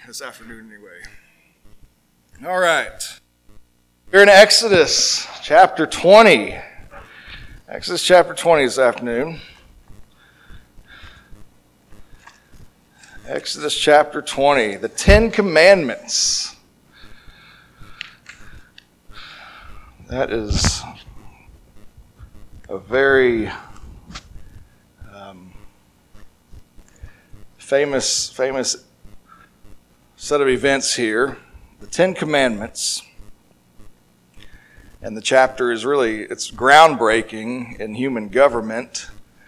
this afternoon anyway. All right. We're in Exodus chapter 20. Exodus chapter 20 this afternoon. Exodus chapter 20, the Ten Commandments. That is a very famous set of events here. The Ten Commandments. And the chapter is it's groundbreaking in human government.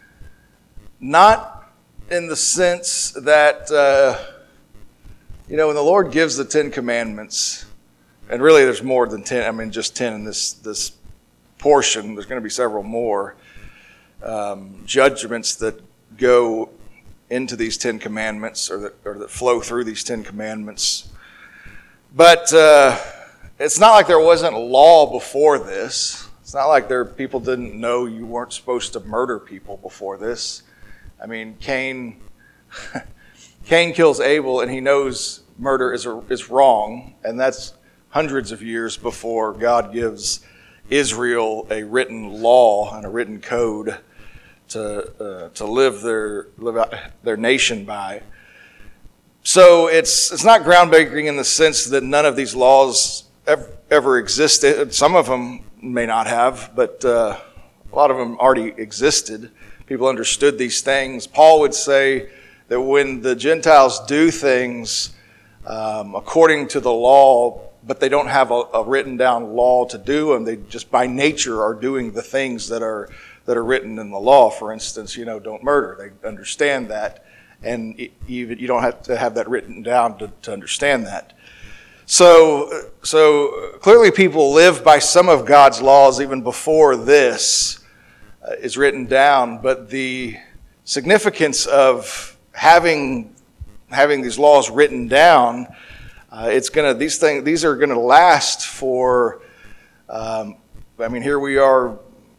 Not in the sense that, when the Lord gives the Ten Commandments, and really there's more than 10, just 10 in this portion. There's going to be several more judgments that go into these Ten Commandments or that flow through these Ten Commandments. But it's not like there wasn't law before this. It's not like people didn't know you weren't supposed to murder people before this. Cain kills Abel, and he knows murder is wrong, and that's hundreds of years before God gives Israel a written law and a written code to live out their nation by. So it's not groundbreaking in the sense that none of these laws ever existed. Some of them may not have, but a lot of them already existed. People understood these things. Paul would say that when the Gentiles do things according to the law, but they don't have a written down law to do them, they just by nature are doing the things that are written in the law. For instance, don't murder. They understand that. And even you don't have to have that written down to understand that. So clearly people live by some of God's laws even before this is written down. But the significance of having these laws written down, these are gonna last for. Here we are,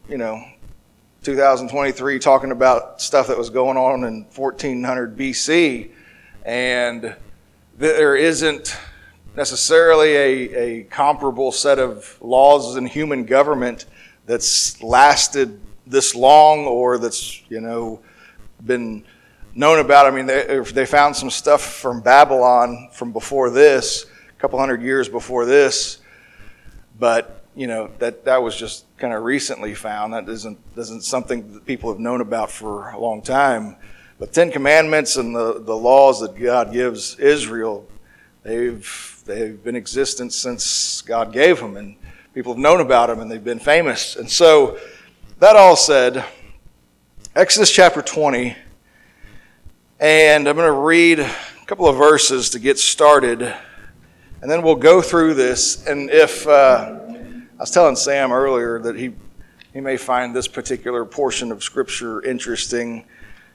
2023 talking about stuff that was going on in 1400 BC, and there isn't necessarily a comparable set of laws in human government that's lasted this long or that's been known about. They found some stuff from Babylon from before this, a couple hundred years before this, but that was just kind of recently found. That isn't something that people have known about for a long time. But Ten Commandments and the laws that God gives Israel, they've been in existence since God gave them, and people have known about them, and they've been famous. And so, that all said, Exodus chapter 20, and I'm going to read a couple of verses to get started, and then we'll go through this. And if I was telling Sam earlier that he may find this particular portion of Scripture interesting.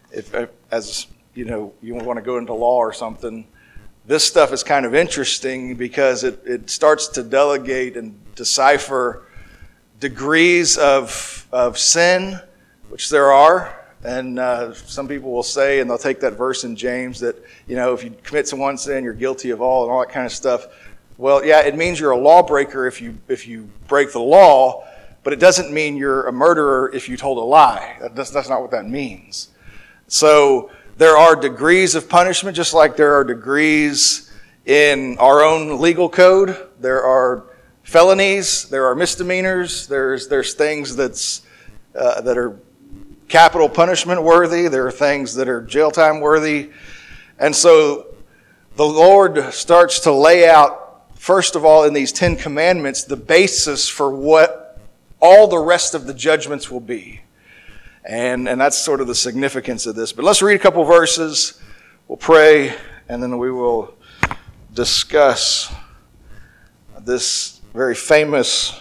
As you want to go into law or something, this stuff is kind of interesting because it starts to delegate and decipher degrees of sin, which there are. And some people will say, and they'll take that verse in James that, if you commit to one sin, you're guilty of all and all that kind of stuff. Well, yeah, it means you're a lawbreaker if you break the law, but it doesn't mean you're a murderer if you told a lie. That's not what that means. So there are degrees of punishment, just like there are degrees in our own legal code. There are felonies, there are misdemeanors, there's things that are capital punishment worthy, there are things that are jail time worthy. And so the Lord starts to lay out, first of all, in these Ten Commandments, the basis for what all the rest of the judgments will be. And that's sort of the significance of this. But let's read a couple verses, we'll pray, and then we will discuss this very famous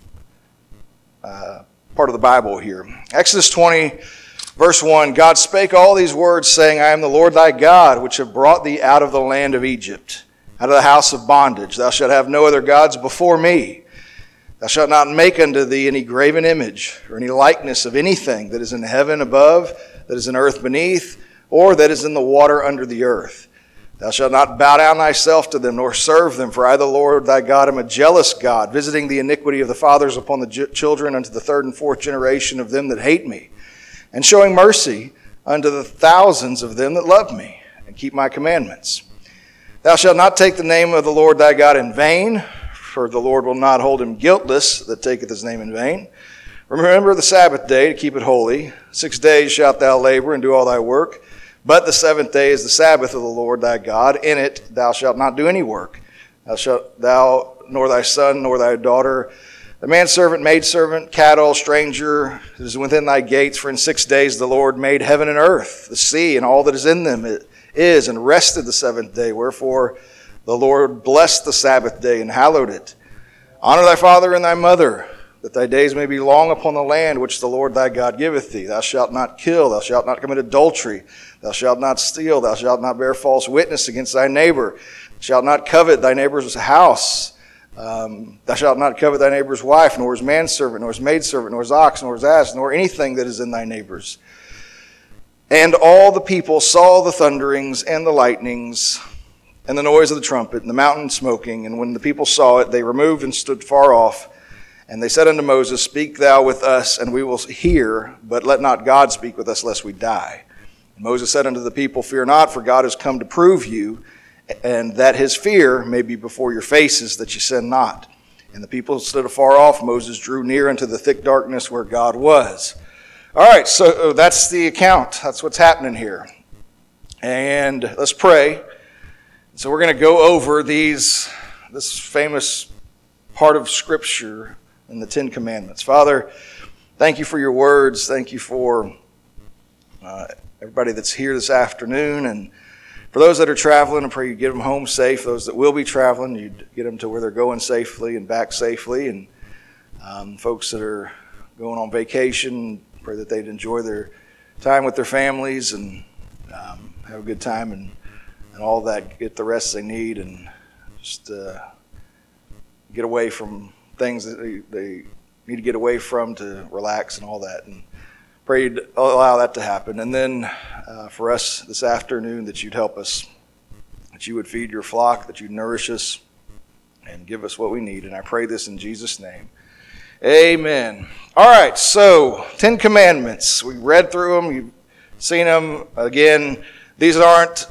part of the Bible here. Exodus 20, verse 1, God spake all these words, saying, I am the Lord thy God, which have brought thee out of the land of Egypt, out of the house of bondage. Thou shalt have no other gods before me. Thou shalt not make unto thee any graven image, or any likeness of anything that is in heaven above, that is in earth beneath, or that is in the water under the earth. Thou shalt not bow down thyself to them, nor serve them, for I, the Lord thy God, am a jealous God, visiting the iniquity of the fathers upon the children unto the third and fourth generation of them that hate me, and showing mercy unto the thousands of them that love me, and keep my commandments. Thou shalt not take the name of the Lord thy God in vain, for the Lord will not hold him guiltless that taketh his name in vain. Remember the Sabbath day to keep it holy. 6 days shalt thou labor and do all thy work. But the seventh day is the Sabbath of the Lord thy God. In it thou shalt not do any work. Thou, nor thy son, nor thy daughter, the manservant, maidservant, cattle, stranger, that is within thy gates. For in 6 days the Lord made heaven and earth, the sea, and all that is in them is, and rested the seventh day. Wherefore the Lord blessed the Sabbath day and hallowed it. Honor thy father and thy mother, that thy days may be long upon the land which the Lord thy God giveth thee. Thou shalt not kill, thou shalt not commit adultery, thou shalt not steal, thou shalt not bear false witness against thy neighbor, thou shalt not covet thy neighbor's house, thou shalt not covet thy neighbor's wife, nor his manservant, nor his maidservant, nor his ox, nor his ass, nor anything that is in thy neighbor's. And all the people saw the thunderings and the lightnings and the noise of the trumpet and the mountain smoking. And when the people saw it, they removed and stood far off. And they said unto Moses, Speak thou with us, and we will hear, but let not God speak with us, lest we die. And Moses said unto the people, Fear not, for God is come to prove you, and that his fear may be before your faces, that ye sin not. And the people stood afar off. Moses drew near unto the thick darkness where God was. All right, so that's the account. That's what's happening here. And let's pray. So we're going to go over this famous part of Scripture in the Ten Commandments. Father, thank you for your words. Thank you for everybody that's here this afternoon. And for those that are traveling, I pray you get them home safe. Those that will be traveling, you get them to where they're going safely and back safely. And folks that are going on vacation, pray that they'd enjoy their time with their families and have a good time and all that, get the rest they need, and just get away from things that they need to get away from to relax and all that. And pray you'd allow that to happen. And then for us this afternoon, that you'd help us, that you would feed your flock, that you'd nourish us and give us what we need. And I pray this in Jesus' name. Amen. All right, so 10 Commandments. We read through them. You've seen them. Again, these aren't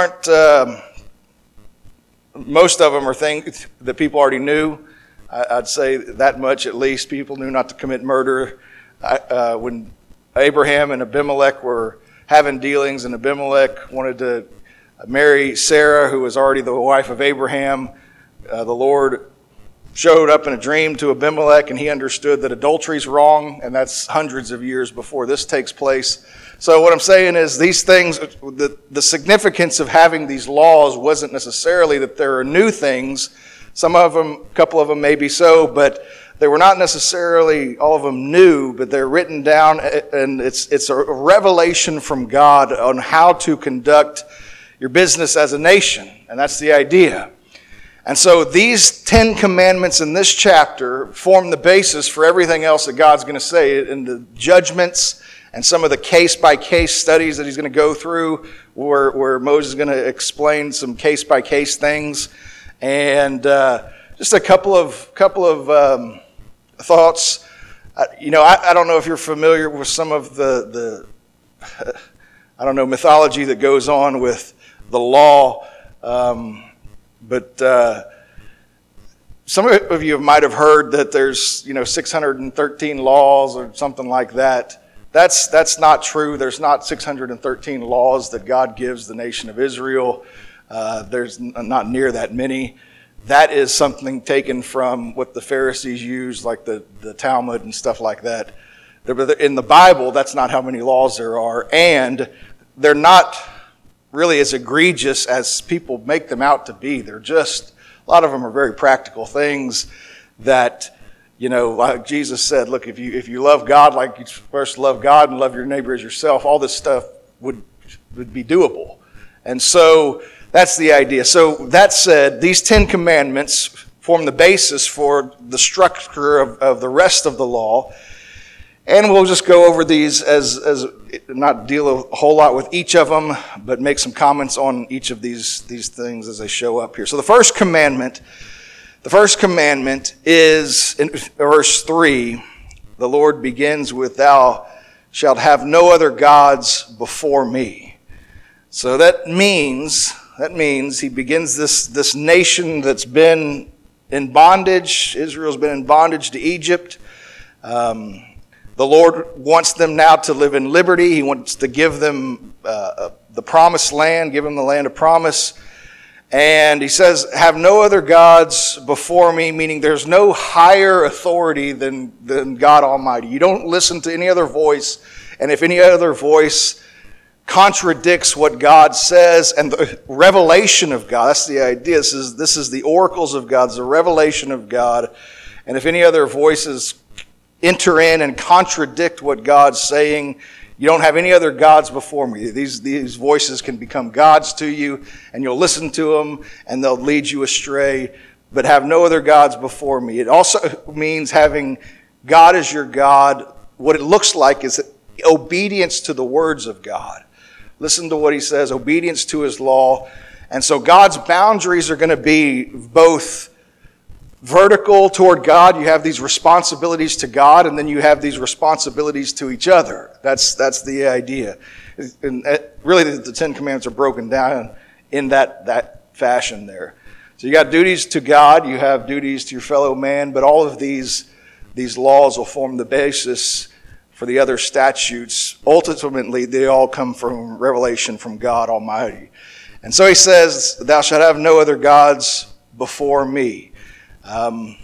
most of them are things that people already knew. I'd say that much at least. People knew not to commit murder. When Abraham and Abimelech were having dealings, and Abimelech wanted to marry Sarah, who was already the wife of Abraham, the Lord showed up in a dream to Abimelech, and he understood that adultery's wrong, and that's hundreds of years before this takes place. So what I'm saying is these things, the significance of having these laws wasn't necessarily that there are new things. Some of them, a couple of them maybe so, but they were not necessarily all of them new, but they're written down, and it's a revelation from God on how to conduct your business as a nation, and that's the idea. And so these 10 commandments in this chapter form the basis for everything else that God's going to say in the judgments and some of the case-by-case studies that he's going to go through, where Moses is going to explain some case-by-case things. And just a couple of thoughts. I don't know if you're familiar with some of the mythology that goes on with the law. But some of you might have heard that there's 613 laws or something like that. That's not true. There's not 613 laws that God gives the nation of Israel. There's not near that many. That is something taken from what the Pharisees used, like the Talmud and stuff like that. In the Bible, that's not how many laws there are, and they're not really as egregious as people make them out to be. They're just, a lot of them are very practical things that, like Jesus said, look, if you love God like you first love God and love your neighbor as yourself, all this stuff would be doable. And so that's the idea. So that said, these 10 commandments form the basis for the structure of the rest of the law. And we'll just go over these as not deal a whole lot with each of them, but make some comments on each of these things as they show up here. So the first commandment is in verse 3. The Lord begins with, "Thou shalt have no other gods before me." So that means he begins this nation that's been in bondage. Israel's been in bondage to Egypt. The Lord wants them now to live in liberty. He wants to give them the promised land, give them the land of promise. And he says, "Have no other gods before me," meaning there's no higher authority than God Almighty. You don't listen to any other voice. And if any other voice contradicts what God says and the revelation of God, that's the idea. This is the oracles of God, it's the revelation of God. And if any other voices enter in and contradict what God's saying, you don't have any other gods before me. These voices can become gods to you, and you'll listen to them, and they'll lead you astray, but have no other gods before me. It also means having God as your God. What it looks like is obedience to the words of God. Listen to what he says, obedience to his law. And so God's boundaries are going to be both vertical toward God. You have these responsibilities to God, and then you have these responsibilities to each other. That's the idea. And really, the Ten Commandments are broken down in that fashion there. So you got duties to God, you have duties to your fellow man, but all of these laws will form the basis for the other statutes. Ultimately, they all come from revelation from God Almighty. And so he says, "Thou shalt have no other gods before me." I'm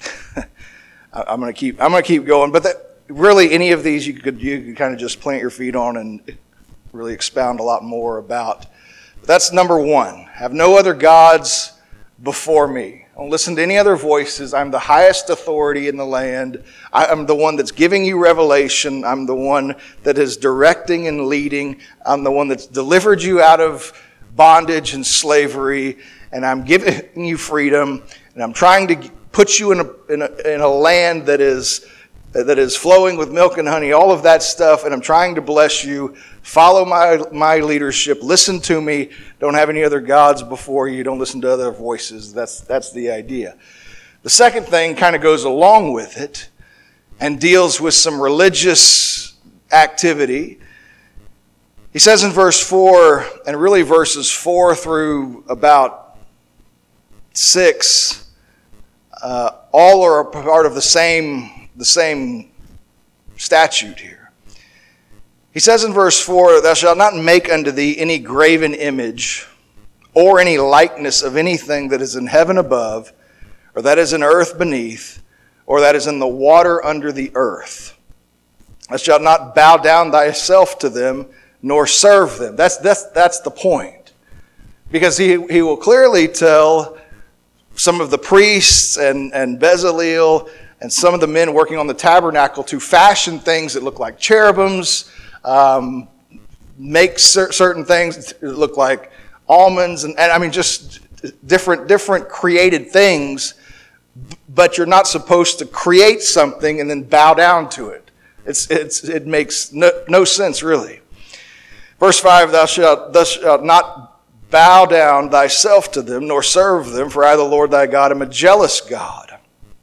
going to keep going, but really any of these you could kind of just plant your feet on and really expound a lot more about. But that's number one. Have no other gods before me. Don't listen to any other voices. I'm the highest authority in the land. I'm the one that's giving you revelation. I'm the one that is directing and leading. I'm the one that's delivered you out of bondage and slavery, and I'm giving you freedom. And I'm trying to put you in a land that is flowing with milk and honey, all of that stuff, and I'm trying to bless you. Follow my leadership. Listen to me. Don't have any other gods before you. Don't listen to other voices. That's the idea. The second thing kind of goes along with it and deals with some religious activity. He says in verse 4, and really verses 4 through about 6, all are a part of the same statute here. He says in verse 4, "Thou shalt not make unto thee any graven image, or any likeness of anything that is in heaven above, or that is in earth beneath, or that is in the water under the earth. Thou shalt not bow down thyself to them, nor serve them." That's the point. Because he will clearly tell some of the priests and Bezalel and some of the men working on the tabernacle to fashion things that look like cherubims, make certain things that look like almonds, and I mean just different created things, but you're not supposed to create something and then bow down to it. It makes no sense really. Verse 5, "Thou shalt not bow down thyself to them, nor serve them, for I, the Lord thy God, am a jealous God."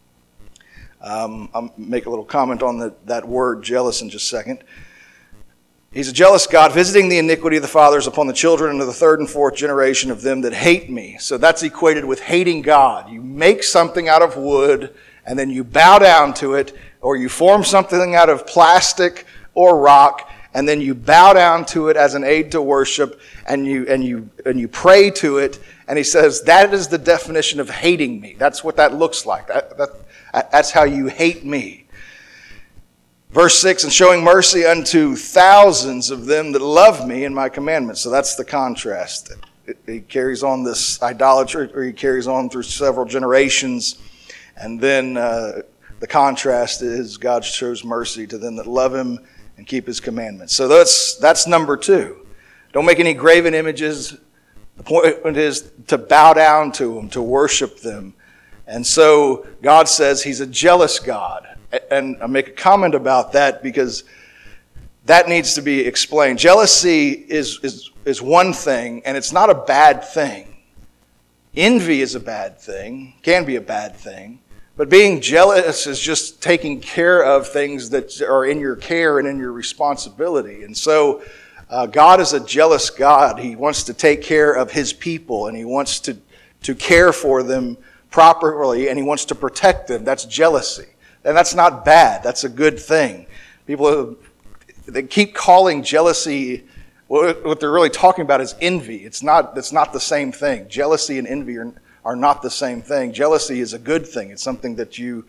I'll make a little comment on that word jealous in just a second. He's a jealous God, visiting the iniquity of the fathers upon the children into the third and fourth generation of them that hate me. So that's equated with hating God. You make something out of wood, and then you bow down to it, or you form something out of plastic or rock, and then you bow down to it as an aid to worship, and you pray to it. And he says that is the definition of hating me. That's what that looks like. That's how you hate me. Verse 6, "And showing mercy unto thousands of them that love me and my commandments." So that's the contrast. He carries on this idolatry, or he carries on through several generations. And then the contrast is God shows mercy to them that love him and keep his commandments. So that's number 2. Don't make any graven images. The point is to bow down to them, to worship them. And so God says he's a jealous God. And I make a comment about that because that needs to be explained. Jealousy is one thing, and it's not a bad thing. Envy is a bad thing, can be a bad thing. But being jealous is just taking care of things that are in your care and in your responsibility. And so God is a jealous God. He wants to take care of His people, and He wants to care for them properly, and He wants to protect them. That's jealousy. And that's not bad. That's a good thing. People, they keep calling jealousy, what they're really talking about is envy. It's not the same thing. Jealousy and envy are not the same thing. Jealousy is a good thing. It's something that you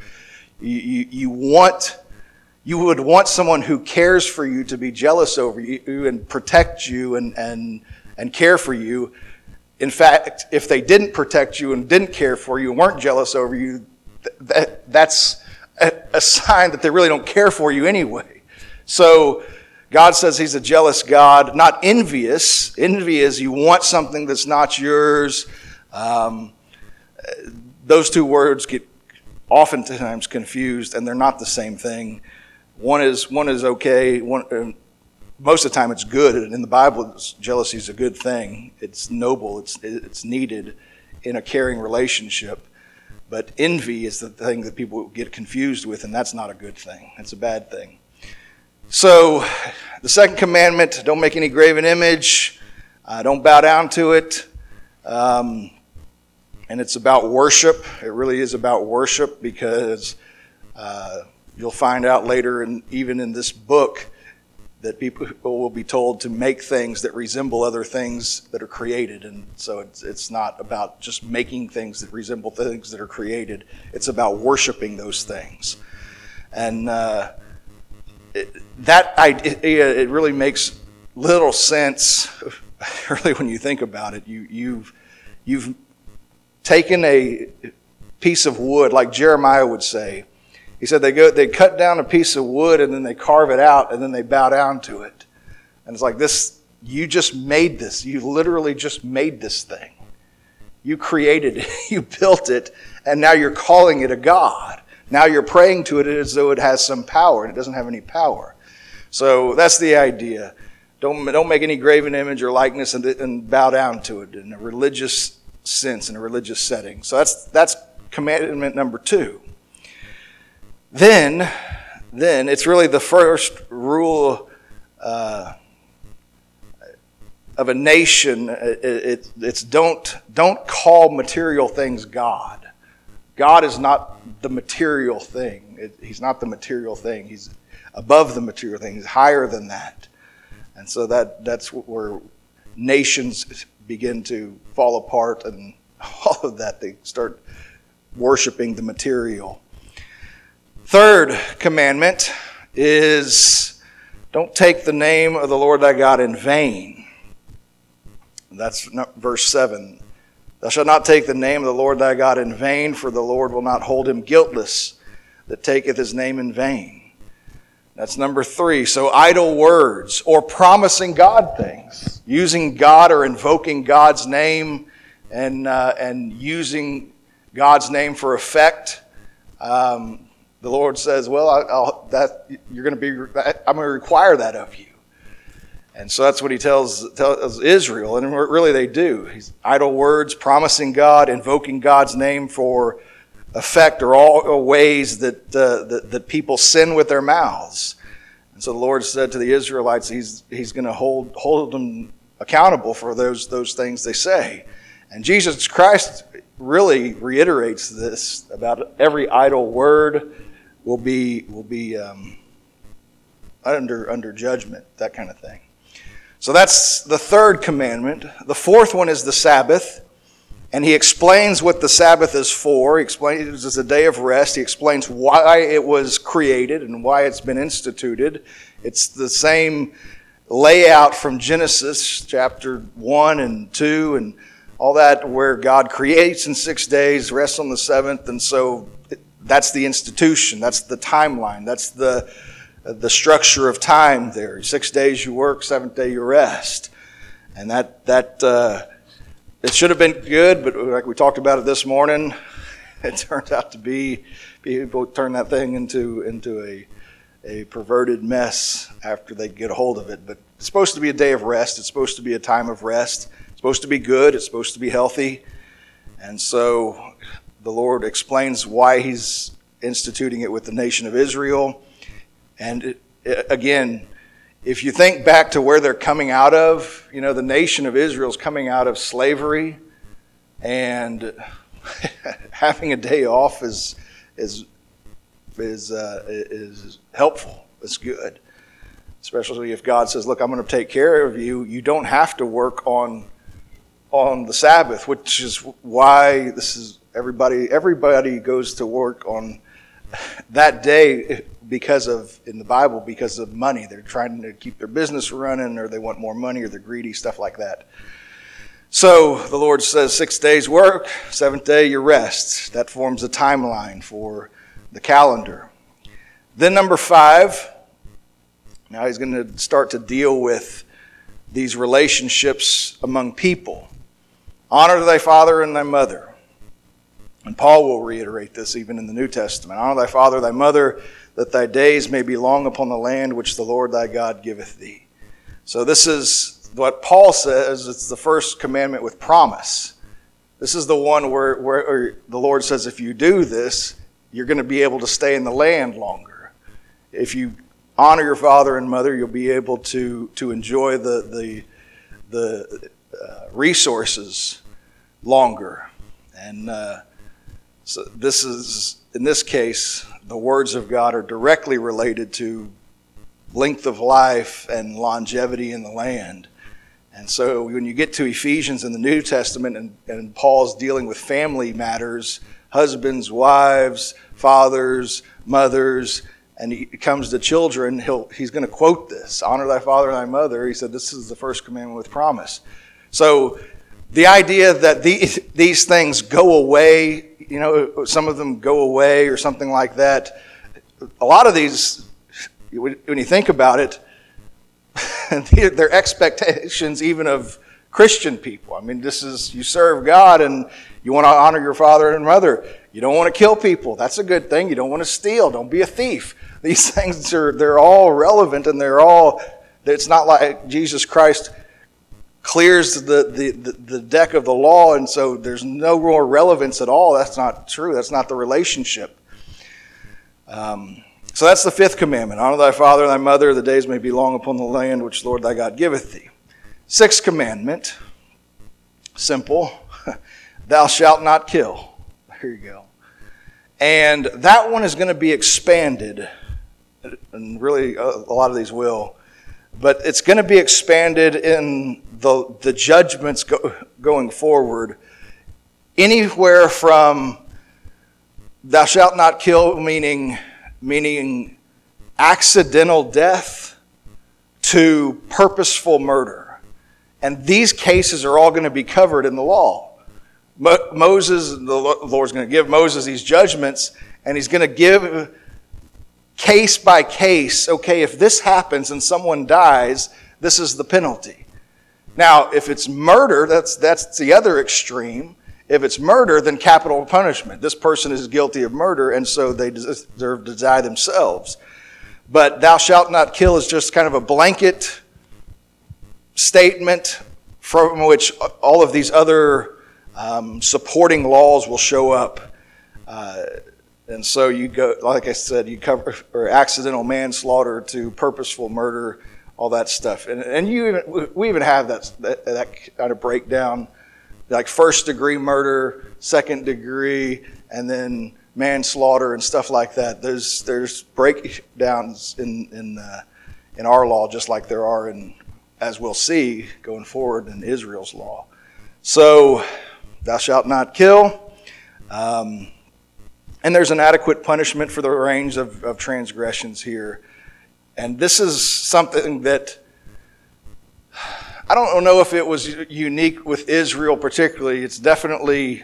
want. You would want someone who cares for you to be jealous over you and protect you and care for you. In fact, if they didn't protect you and didn't care for you and weren't jealous over you, that's a sign that they really don't care for you anyway. So God says He's a jealous God, not envious. Envy is you want something that's not yours. Those two words get oftentimes confused, and they're not the same thing. One is okay. Most of the time it's good. In the Bible, jealousy is a good thing. It's noble. It's needed in a caring relationship. But envy is the thing that people get confused with, and that's not a good thing. It's a bad thing. So the second commandment, don't make any graven image. Don't bow down to it. And it's about worship. It really is about worship because you'll find out later, even in this book, that people will be told to make things that resemble other things that are created. And so it's not about just making things that resemble things that are created. It's about worshiping those things. And it really makes little sense, really, when you think about it. You've taken a piece of wood, like Jeremiah would say. He said they cut down a piece of wood and then they carve it out and then they bow down to it. And it's like this, you just made this. You literally just made this thing. You created it, you built it, and now you're calling it a god. Now you're praying to it as though it has some power, and it doesn't have any power. So that's the idea. Don't make any graven image or likeness and bow down to it in a religious sense, in a religious setting. So that's commandment number 2. Then it's really the first rule of a nation. It's don't call material things God. God is not the material thing. He's not the material thing. He's above the material thing. He's higher than that. And so that's where nations begin to fall apart, and all of that. They start worshiping the material. Third commandment is don't take the name of the Lord thy God in vain. That's verse 7. Thou shalt not take the name of the Lord thy God in vain, for the Lord will not hold him guiltless that taketh his name in vain. That's number 3. So idle words or promising God things, using God or invoking God's name and using God's name for effect. The Lord says, "Well, I'm going to require that of you." And so that's what He tells Israel, and really they do. Idle words, promising God, invoking God's name for effect, are all ways that people sin with their mouths. And so the Lord said to the Israelites, He's going to hold them accountable for those things they say. And Jesus Christ really reiterates this about every idle word will be under judgment, that kind of thing. So that's the third commandment. The fourth one is the Sabbath. And He explains what the Sabbath is for. He explains it's a day of rest. He explains why it was created and why it's been instituted. It's the same layout from Genesis chapter 1 and 2 and all that, where God creates in 6 days, rests on the seventh. And so that's the institution. That's the timeline. That's the structure of time there. 6 days you work, 7th day you rest. And that it should have been good, but like we talked about it this morning, it turns out to be, people turn that thing into a perverted mess after they get a hold of it. But it's supposed to be a day of rest. It's supposed to be a time of rest. It's supposed to be good. It's supposed to be healthy. And so the Lord explains why he's instituting it with the nation of Israel. And again, if you think back to where they're coming out of, the nation of Israel is coming out of slavery, and having a day off is helpful. It's good, especially if God says, "Look, I'm going to take care of you. You don't have to work on the Sabbath," which is why everybody goes to work on that day in the Bible because of money. They're trying to keep their business running, or they want more money, or they're greedy, stuff like that. So the Lord says 6 days work, seventh day you rest. That forms a timeline for the calendar. Then number 5, now he's going to start to deal with these relationships among people. Honor thy father and thy mother. And Paul will reiterate this even in the New Testament. Honor thy father, thy mother, that thy days may be long upon the land which the Lord thy God giveth thee. So this is what Paul says. It's the first commandment with promise. This is the one where the Lord says, if you do this, you're going to be able to stay in the land longer. If you honor your father and mother, you'll be able to enjoy the resources longer. And so this is, in this case, the words of God are directly related to length of life and longevity in the land. And so when you get to Ephesians in the New Testament and Paul's dealing with family matters, husbands, wives, fathers, mothers, and he comes to children, he's going to quote this, honor thy father and thy mother. He said this is the first commandment with promise. So the idea that these things go away, some of them go away or something like that, a lot of these, when you think about it, they're expectations even of Christian people. I mean, this is, you serve God and you want to honor your father and mother. You don't want to kill people. That's a good thing. You don't want to steal. Don't be a thief. These things they're all relevant, and it's not like Jesus Christ clears the deck of the law, and so there's no more relevance at all. That's not true. That's not the relationship. So that's the 5th commandment. Honor thy father and thy mother, the days may be long upon the land which the Lord thy God giveth thee. 6th commandment, simple, thou shalt not kill. There you go. And that one is going to be expanded, and really a lot of these will, but it's going to be expanded in the judgments going forward, anywhere from thou shalt not kill, meaning accidental death, to purposeful murder. And these cases are all going to be covered in the law. Moses, the Lord's going to give Moses these judgments, and he's going to give case by case, okay, if this happens and someone dies, this is the penalty. Now, if it's murder, that's the other extreme. If it's murder, then capital punishment. This person is guilty of murder, and so they deserve to die themselves. But thou shalt not kill is just kind of a blanket statement from which all of these other supporting laws will show up. And so you go, like I said, you cover or accidental manslaughter to purposeful murder, all that stuff. And we even have that kind of breakdown, like 1st degree murder, 2nd degree, and then manslaughter and stuff like that. There's breakdowns in our law, just like there are as we'll see going forward in Israel's law. So thou shalt not kill. And there's an adequate punishment for the range of transgressions here. And this is something that I don't know if it was unique with Israel particularly. It's definitely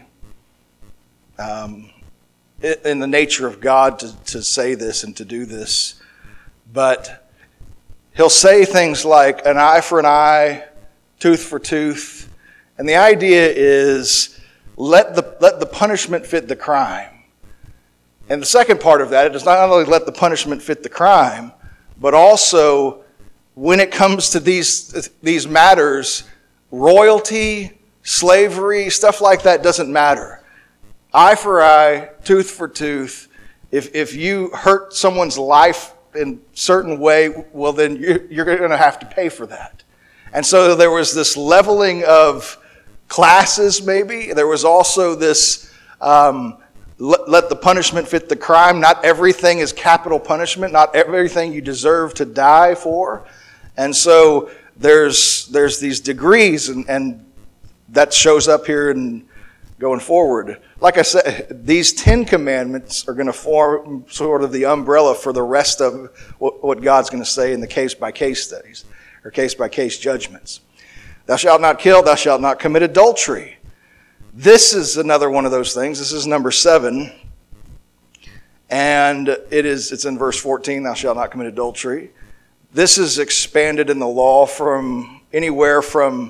in the nature of God to say this and to do this. But he'll say things like an eye for an eye, tooth for tooth. And the idea is let the punishment fit the crime. And the second part of that, it does not only let the punishment fit the crime, but also when it comes to these matters, royalty, slavery, stuff like that doesn't matter. Eye for eye, tooth for tooth. If you hurt someone's life in a certain way, well, then you're going to have to pay for that. And so there was this leveling of classes, maybe. There was also this let the punishment fit the crime. Not everything is capital punishment. Not everything you deserve to die for. And so there's these degrees, and that shows up here and going forward. Like I said, these 10 commandments are going to form sort of the umbrella for the rest of what God's going to say in the case-by-case studies or case-by-case judgments. Thou shalt not kill, thou shalt not commit adultery. This is another one of those things. This is number 7. And it's in verse 14, thou shalt not commit adultery. This is expanded in the law from anywhere from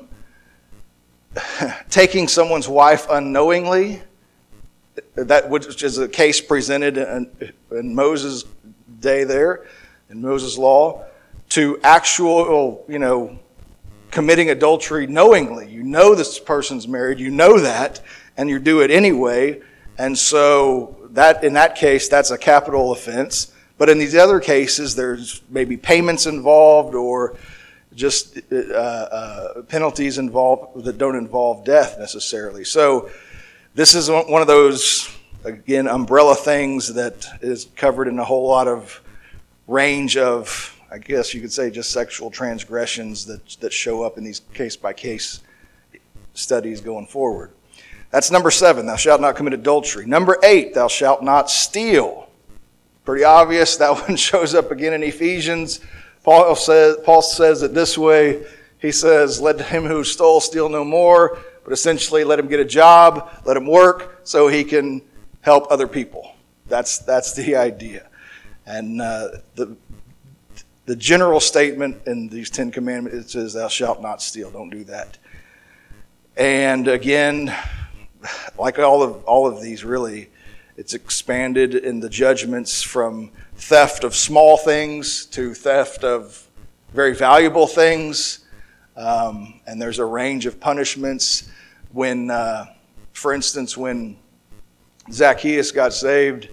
taking someone's wife unknowingly, that which is a case presented in Moses' day there, in Moses' law, to actual, committing adultery knowingly. You know this person's married, you know that, and you do it anyway. And so that in that case, that's a capital offense. But in these other cases, there's maybe payments involved or just penalties involved that don't involve death necessarily. So this is one of those, again, umbrella things that is covered in a whole lot of range of, I guess you could say, just sexual transgressions that show up in these case-by-case studies going forward. That's number 7, thou shalt not commit adultery. Number 8, thou shalt not steal. Pretty obvious. That one shows up again in Ephesians. Paul says it this way. He says, let him who stole steal no more, but essentially let him get a job, let him work so he can help other people. That's the idea. And the general statement in these 10 commandments, it says, thou shalt not steal. Don't do that. And again, like all of these really, it's expanded in the judgments from theft of small things to theft of very valuable things. And there's a range of punishments. When, for instance, when Zacchaeus got saved,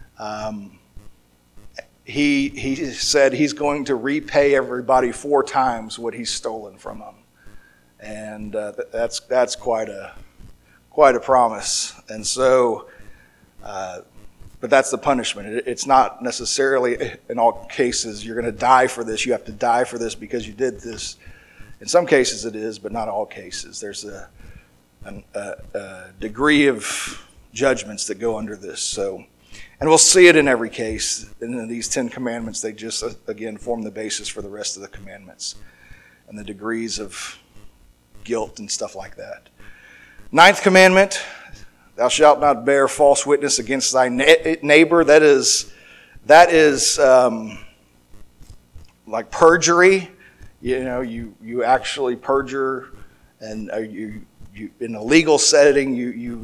he said he's going to repay everybody 4 times what he's stolen from them. And that's quite a promise. And so, but that's the punishment. It's not necessarily in all cases you're going to die for this. You have to die for this because you did this. In some cases it is, but not all cases. There's a degree of judgments that go under this. So, and we'll see it in every case. And in these 10 commandments, they just, again, form the basis for the rest of the commandments and the degrees of guilt and stuff like that. 9th commandment, thou shalt not bear false witness against thy neighbor. That is like perjury. You actually perjure, and you in a legal setting you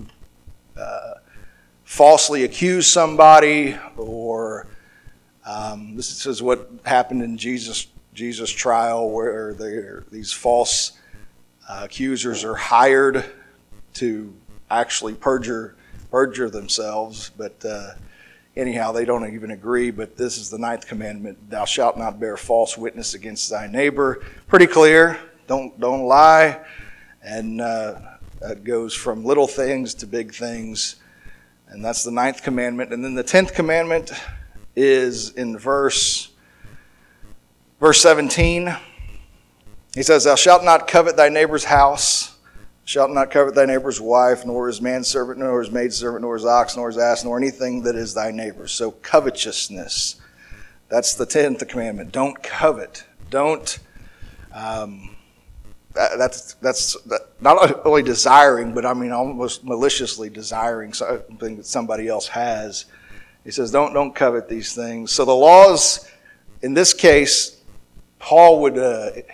falsely accuse somebody, or this is what happened in Jesus' trial, where these false accusers are hired to actually perjure themselves. But anyhow, they don't even agree. But this is the 9th commandment: thou shalt not bear false witness against thy neighbor. Pretty clear. Don't lie. And it goes from little things to big things. And that's the 9th commandment. And then the 10th commandment is in verse 17. He says, thou shalt not covet thy neighbor's house, shalt not covet thy neighbor's wife, nor his manservant, nor his maidservant, nor his ox, nor his ass, nor anything that is thy neighbor's. So covetousness, that's the 10th commandment. Don't covet. Don't, that's not only desiring, but I mean almost maliciously desiring something that somebody else has. He says, don't covet these things. So the laws, in this case, Paul would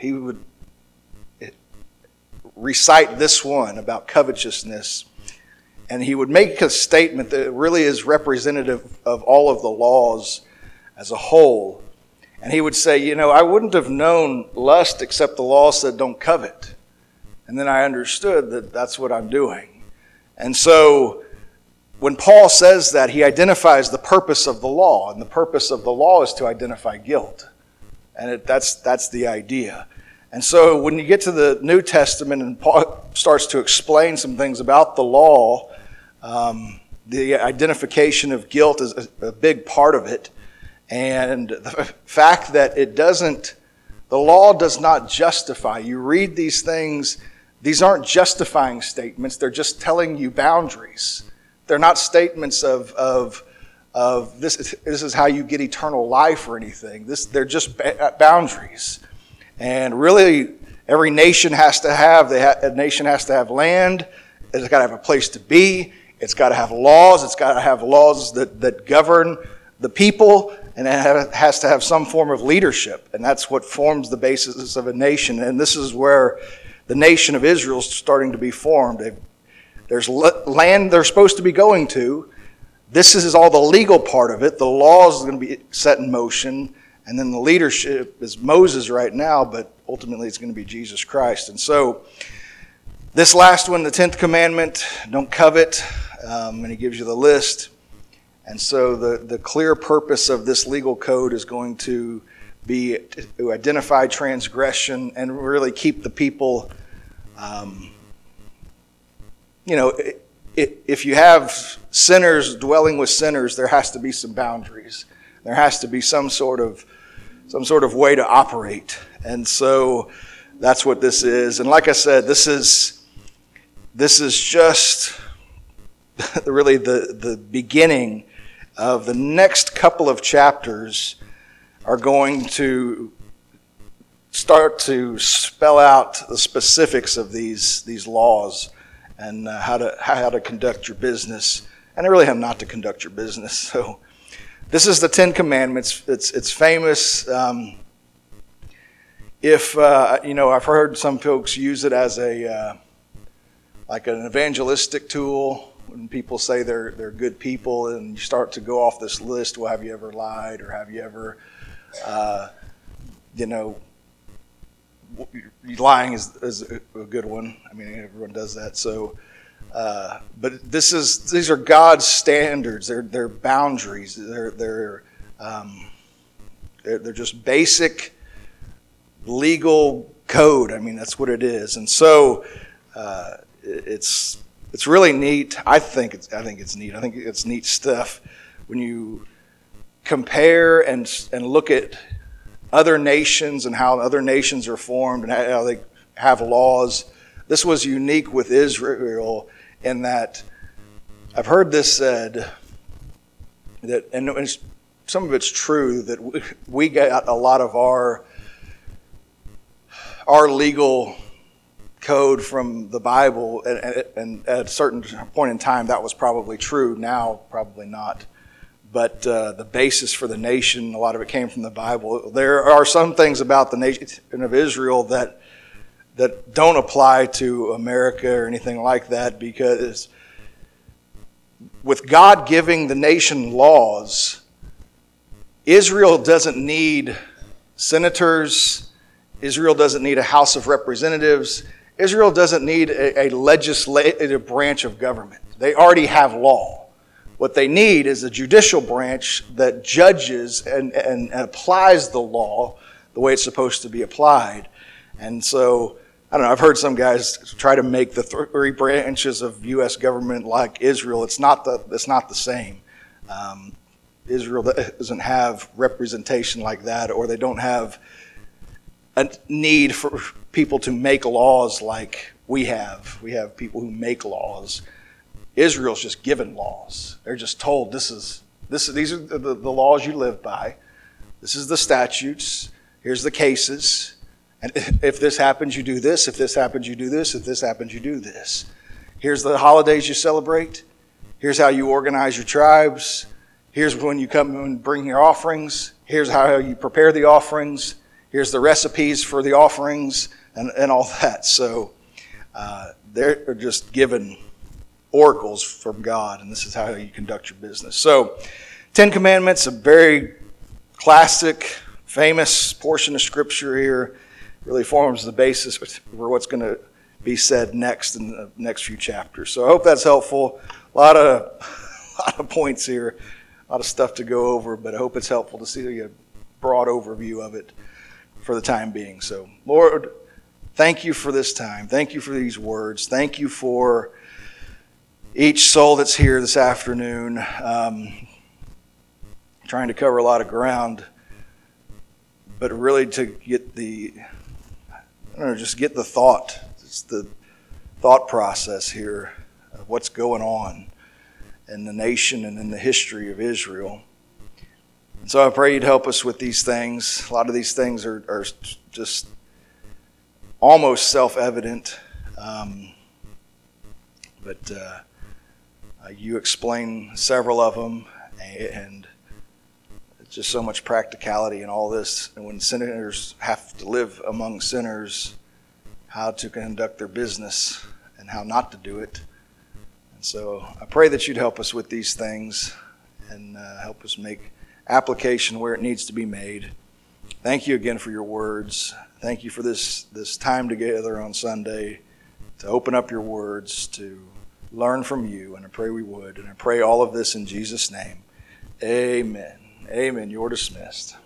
recite this one about covetousness. And he would make a statement that really is representative of all of the laws as a whole. And he would say, I wouldn't have known lust except the law said don't covet. And then I understood that that's what I'm doing. And so when Paul says that, he identifies the purpose of the law. And the purpose of the law is to identify guilt. And that's the idea. And so when you get to the New Testament and Paul starts to explain some things about the law, the identification of guilt is a big part of it. And the fact that the law does not justify. You read these things, these aren't justifying statements, they're just telling you boundaries. They're not statements of this is how you get eternal life or anything. They're just boundaries. And really, every nation has to have land, it's got to have a place to be, it's got to have laws, that govern the people, and it has to have some form of leadership. And that's what forms the basis of a nation. And this is where the nation of Israel is starting to be formed. There's land they're supposed to be going to. This is all the legal part of it. The laws are going to be set in motion. And then the leadership is Moses right now, but ultimately it's going to be Jesus Christ. And so this last one, the 10th commandment, don't covet. And he gives you the list. And so the clear purpose of this legal code is going to be to identify transgression and really keep the people, if you have sinners dwelling with sinners, there has to be some boundaries. There has to be some sort of way to operate. And so that's what this is. And like I said, this is just really the beginning of the next couple of chapters are going to start to spell out the specifics of these laws and how to conduct your business, and really how not to conduct your business. So this is the 10 Commandments. It's famous. I've heard some folks use it as like an evangelistic tool. When people say they're good people and you start to go off this list, well, have you ever lied, or have you ever, lying is a good one. I mean, everyone does that. So, but these are God's standards. They're boundaries. They're just basic legal code. I mean, that's what it is. And so, it's really neat. I think it's neat. I think it's neat stuff when you compare and look at other nations and how other nations are formed and how they have laws. This was unique with Israel in that I've heard this said that, and some of it's true, that we got a lot of our legal code from the Bible, and at a certain point in time that was probably true. Now probably not, but the basis for the nation, a lot of it came from the Bible. There are some things about the nation of Israel that don't apply to America or anything like that, because with God giving the nation laws, Israel doesn't need senators, Israel doesn't need a House of Representatives, Israel doesn't need a legislative branch of government. They already have law. What they need is a judicial branch that judges and applies the law the way it's supposed to be applied. And so, I don't know, I've heard some guys try to make the three branches of U.S. government like Israel. It's not the same. Israel doesn't have representation like that, or they don't have a need for people to make laws like we have. We have people who make laws. Israel's just given laws. They're just told these are the laws you live by. This is the statutes. Here's the cases. And if this happens, you do this. If this happens, you do this. If this happens, you do this. Here's the holidays you celebrate. Here's how you organize your tribes. Here's when you come and bring your offerings. Here's how you prepare the offerings. Here's the recipes for the offerings and all that. So they're just given oracles from God, and this is how you conduct your business. So, 10 Commandments, a very classic, famous portion of Scripture here, really forms the basis for what's going to be said next in the next few chapters. So I hope that's helpful. A lot of points here, a lot of stuff to go over, but I hope it's helpful to see a broad overview of it for the time being. So, Lord, thank you for this time. Thank you for these words. Thank you for each soul that's here this afternoon. Trying to cover a lot of ground, but really to get just get the thought. It's the thought process here of what's going on in the nation and in the history of Israel. And so I pray you'd help us with these things. A lot of these things are just almost self-evident, but you explain several of them, and it's just so much practicality in all this. And when sinners have to live among sinners, how to conduct their business and how not to do it. And so I pray that you'd help us with these things and help us make application where it needs to be made. Thank you again for your words. Thank you for this time together on Sunday to open up your words, to learn from you, and I pray we would. And I pray all of this in Jesus' name. Amen. Amen. You're dismissed.